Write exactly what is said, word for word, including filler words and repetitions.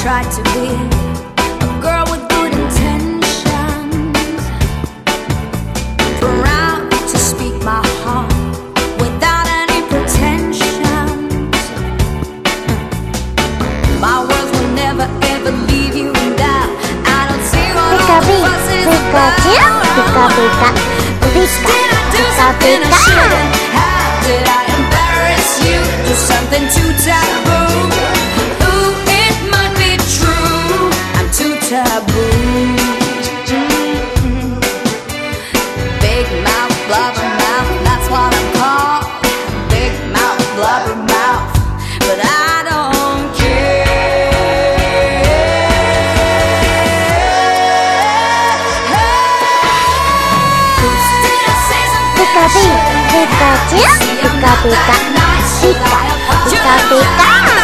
tried to be a girl with good intentions, proud to speak my heart without any pretensions. My words will never ever leave you in doubt. I don't see what all the fuss is about. Did I do something I shouldn't have? Did I embarrass you? Do something too taboo? Ooh, it might be true, I'm too taboo. Big mouth, blubber mouth, that's what I'm called. Big mouth, blubber mouth, but I don't care. Did I say something I shouldn't have? Pika, Pika, Pika, Pika, Pika, Pika, Pika.